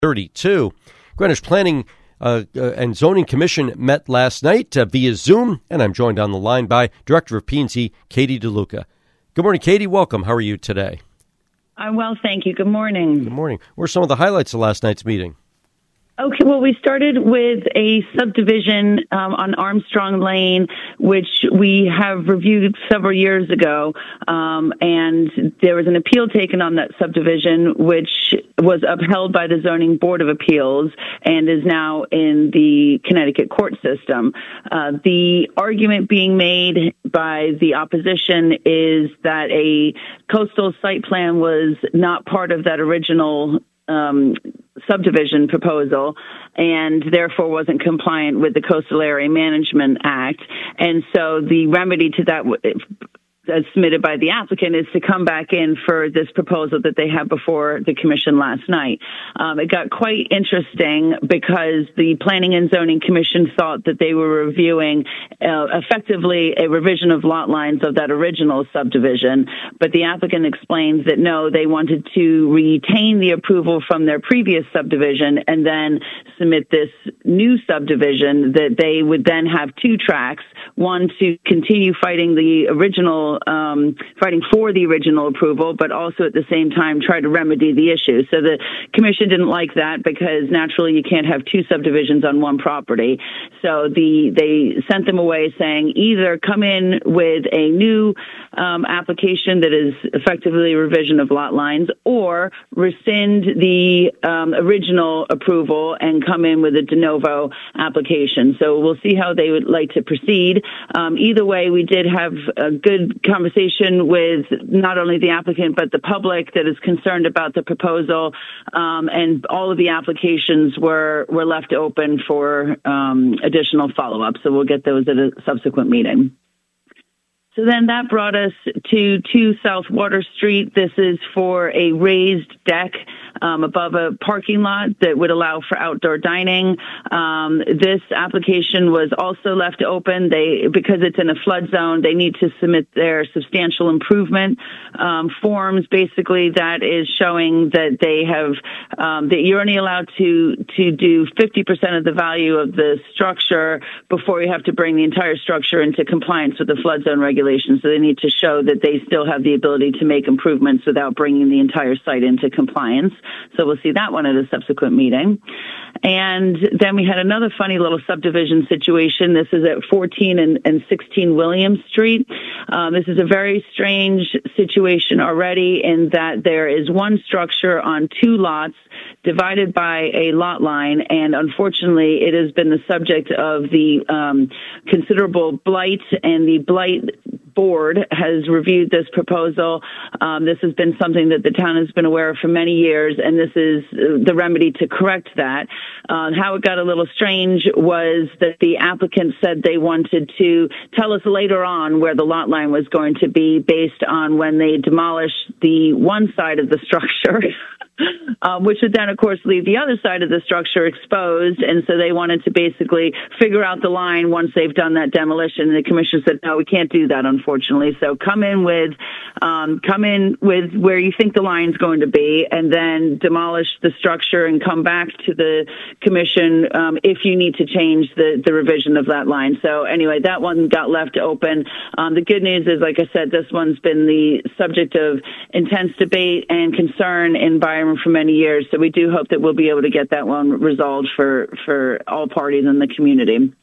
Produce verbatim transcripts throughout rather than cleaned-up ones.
thirty-two. Greenwich Planning uh, uh, and Zoning Commission met last night uh, via Zoom, and I'm joined on the line by Director of P and Z, Katie DeLuca. Good morning, Katie. Welcome. How are you today? I'm well, thank you. Good morning. Good morning. What were some of the highlights of last night's meeting? Okay, well, we started with a subdivision um, on Armstrong Lane, which we have reviewed several years ago, um, and there was an appeal taken on that subdivision, which was upheld by the Zoning Board of Appeals and is now in the Connecticut court system. Uh, the argument being made by the opposition is that a coastal site plan was not part of that original um subdivision proposal and therefore wasn't compliant with the Coastal Area Management Act. And so the remedy to that as submitted by the applicant is to come back in for this proposal that they had before the commission last night. Um, it got quite interesting because the Planning and Zoning Commission thought that they were reviewing uh, effectively a revision of lot lines of that original subdivision, but the applicant explained that no, they wanted to retain the approval from their previous subdivision and then submit this new subdivision that they would then have two tracks, one to continue fighting the original Um, fighting for the original approval, but also at the same time try to remedy the issue. So the commission didn't like that because naturally you can't have two subdivisions on one property. So the they sent them away saying either come in with a new um, application that is effectively a revision of lot lines or rescind the um, original approval and come in with a de novo application. So we'll see how they would like to proceed. Um, either way, we did have a good conversation with not only the applicant but the public that is concerned about the proposal, um, and all of the applications were were left open for um, additional follow-up. So we'll get those at a subsequent meeting. So then that brought us to two South Water Street. This is for a raised deck um, above a parking lot that would allow for outdoor dining. Um, this application was also left open. They, because it's in a flood zone, they need to submit their substantial improvement um, forms. Basically, that is showing that they have um, that you're only allowed to to do fifty percent of the value of the structure before you have to bring the entire structure into compliance with the flood zone regulations. So they need to show that they still have the ability to make improvements without bringing the entire site into compliance. So we'll see that one at a subsequent meeting. And then we had another funny little subdivision situation. This is at fourteen and, and sixteen Williams Street. Um, this is a very strange situation already in that there is one structure on two lots divided by a lot line, and unfortunately it has been the subject of the um, considerable blight, and the blight board has reviewed this proposal. Um, this has been something that the town has been aware of for many years, and this is the remedy to correct that. Uh, how it got a little strange was that the applicant said they wanted to tell us later on where the lot line was going to be based on when they demolished the one side of the structure. Um, which would then, of course, leave the other side of the structure exposed. And so they wanted to basically figure out the line once they've done that demolition. And the commission said, no, we can't do that, unfortunately. So come in with, um, come in with where you think the line's going to be, and then demolish the structure and come back to the commission um, if you need to change the, the revision of that line. So anyway, that one got left open. Um, the good news is, like I said, this one's been the subject of intense debate and concern in Byram for many years, so we do hope that we'll be able to get that one resolved for, for all parties in the community.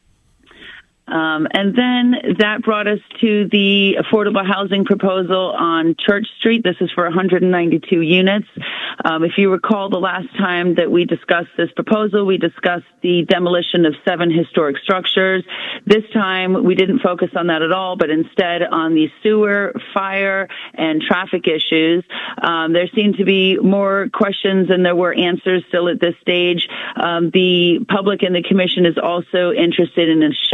Um, and then that brought us to the affordable housing proposal on Church Street. This is for one hundred ninety-two units. Um, if you recall, the last time that we discussed this proposal, we discussed the demolition of seven historic structures. This time, we didn't focus on that at all, but instead on the sewer, fire, and traffic issues. Um, there seemed to be more questions than there were answers still at this stage. Um, the public and the commission is also interested in a shadow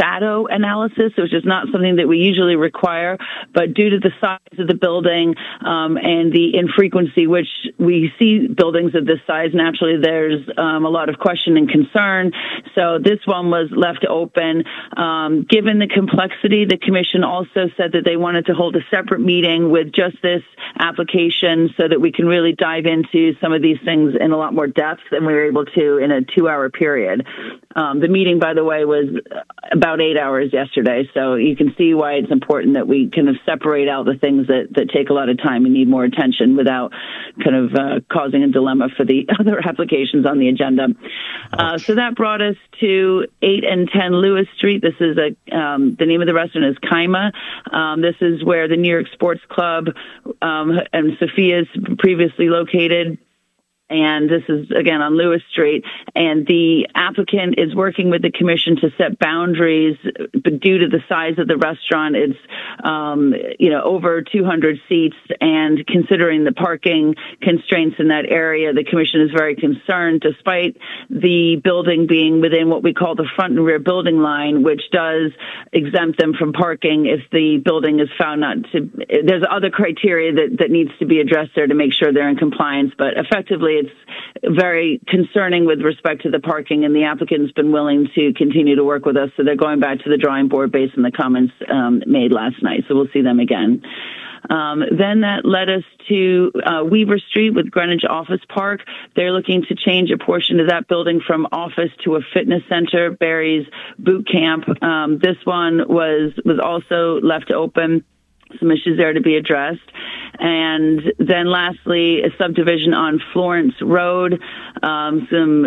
flow analysis, which is not something that we usually require, but due to the size of the building um, and the infrequency which we see buildings of this size, naturally there's um, a lot of question and concern. So this one was left open. Um, given the complexity, the commission also said that they wanted to hold a separate meeting with just this application so that we can really dive into some of these things in a lot more depth than we were able to in a two-hour period. Um, the meeting, by the way, was about eight hours yesterday, so you can see why it's important that we kind of separate out the things that, that take a lot of time and need more attention without kind of uh, causing a dilemma for the other applications on the agenda. Uh, so that brought us to eight and ten Lewis Street. This is a um, the name of the restaurant is Kaima. Um, this is where the New York Sports Club um, and Sophia's previously located. And this is, again, on Lewis Street. And the applicant is working with the commission to set boundaries, but due to the size of the restaurant, it's, um, you know, over two hundred seats. And considering the parking constraints in that area, the commission is very concerned, despite the building being within what we call the front and rear building line, which does exempt them from parking if the building is found not to. There's other criteria that, that needs to be addressed there to make sure they're in compliance. But effectively, it's very concerning with respect to the parking, and the applicant's been willing to continue to work with us. So they're going back to the drawing board based on the comments um, made last night. So we'll see them again. Um, then that led us to uh, Weaver Street with Greenwich Office Park. They're looking to change a portion of that building from office to a fitness center, Barry's Boot Camp. Um, this one was was also left open. Some issues there to be addressed. And then lastly, a subdivision on Florence Road, um, some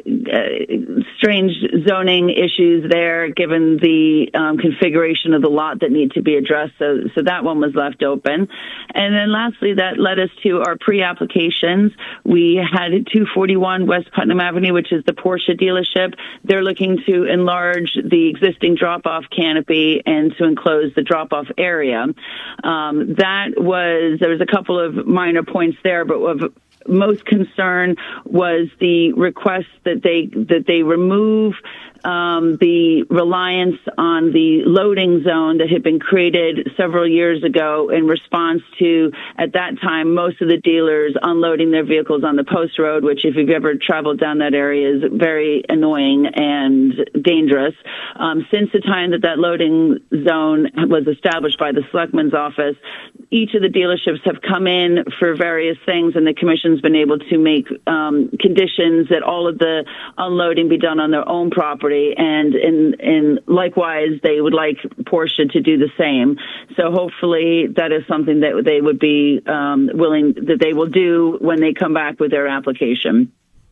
uh, strange zoning issues there given the um, configuration of the lot that need to be addressed. So, so that one was left open. And then lastly, that led us to our pre-applications. We had two forty-one West Putnam Avenue, which is the Porsche dealership. They're looking to enlarge the existing drop-off canopy and to enclose the drop-off area. Um, that was, there was a couple of minor points there, but of most concern was the request that they, that they remove Um, the reliance on the loading zone that had been created several years ago in response to, at that time, most of the dealers unloading their vehicles on the post road, which if you've ever traveled down that area is very annoying and dangerous. Um, since the time that that loading zone was established by the Selectman's office, each of the dealerships have come in for various things, and the commission's been able to make um, conditions that all of the unloading be done on their own property. And, and, and likewise, they would like Porsche to do the same. So hopefully that is something that they would be um, willing, that they will do when they come back with their application.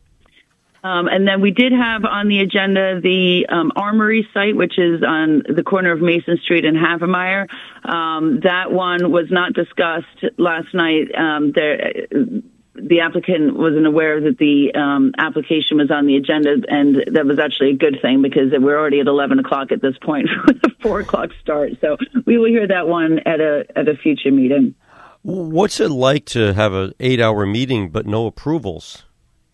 Um, and then we did have on the agenda the um, Armory site, which is on the corner of Mason Street and Havemeyer. Um, that one was not discussed last night. Um, there, the applicant wasn't aware that the um, application was on the agenda, and that was actually a good thing because we're already at eleven o'clock at this point for the four o'clock start. So we will hear that one at a at a future meeting. What's it like to have an eight-hour meeting but no approvals?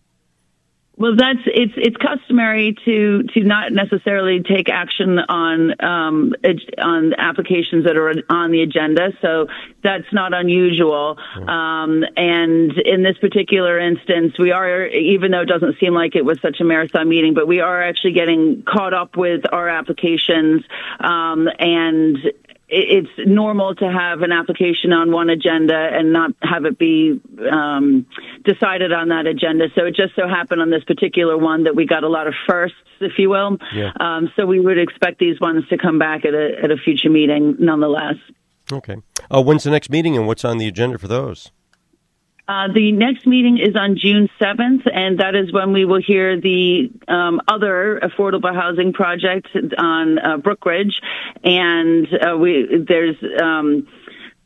Well, that's it's it's customary to to not necessarily take action on um, on applications that are on the agenda, so that's not unusual. Um, and in this particular instance, we are, even though it doesn't seem like it was such a marathon meeting, but we are actually getting caught up with our applications, um, and it's normal to have an application on one agenda and not have it be um, decided on that agenda. So it just so happened on this particular one that we got a lot of firsts, if you will. Yeah. Um, so we would expect these ones to come back at a, at a future meeting nonetheless. Okay. Uh, when's the next meeting and what's on the agenda for those? Uh, the next meeting is on June seventh, and that is when we will hear the um, other affordable housing project on uh, Brookridge. And uh, we there's um,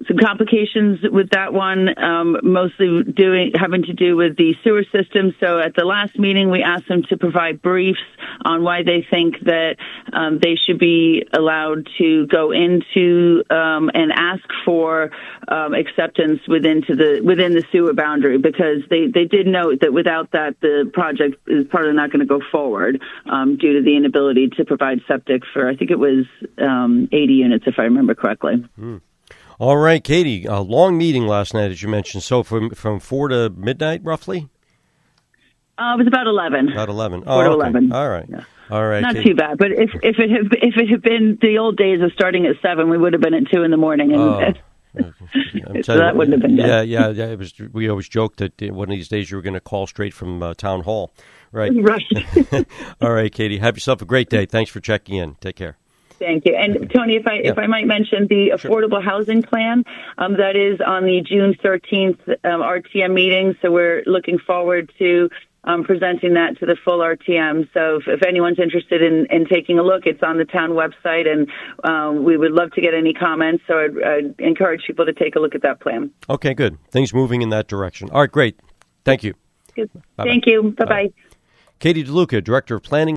some complications with that one, um, mostly doing having to do with the sewer system. So at the last meeting, we asked them to provide briefs on why they think that um, they should be allowed to go into um, and ask for um, acceptance within to the within the sewer boundary, because they, they did note that without that, the project is probably not going to go forward um, due to the inability to provide septic for, I think it was um, eighty units, if I remember correctly. Mm. All right, Katie, a long meeting last night, as you mentioned. So from from four to midnight, roughly? Uh, it was about eleven. About eleven. Four oh, to okay. eleven. All right. Yeah. All right. Not Katie. too bad. But if if it had if it had been the old days of starting at seven, we would have been at two in the morning, and Oh. so that wouldn't have been good. Yeah, yeah, yeah. It was. We always joked that one of these days you were going to call straight from uh, town hall, right? Right. All right, Katie. Have yourself a great day. Thanks for checking in. Take care. Thank you. And Tony, if I Yeah. if I might mention the affordable housing plan, um, that is on the June thirteenth um, R T M meeting. So we're looking forward to um, presenting that to the full R T M. So if, if anyone's interested in, in taking a look, it's on the town website, and um, we would love to get any comments. So I'd, I'd encourage people to take a look at that plan. Okay, good. Things moving in that direction. All right, great. Thank you. Good. Bye-bye. Thank you. Bye bye. Katie DeLuca, Director of Planning.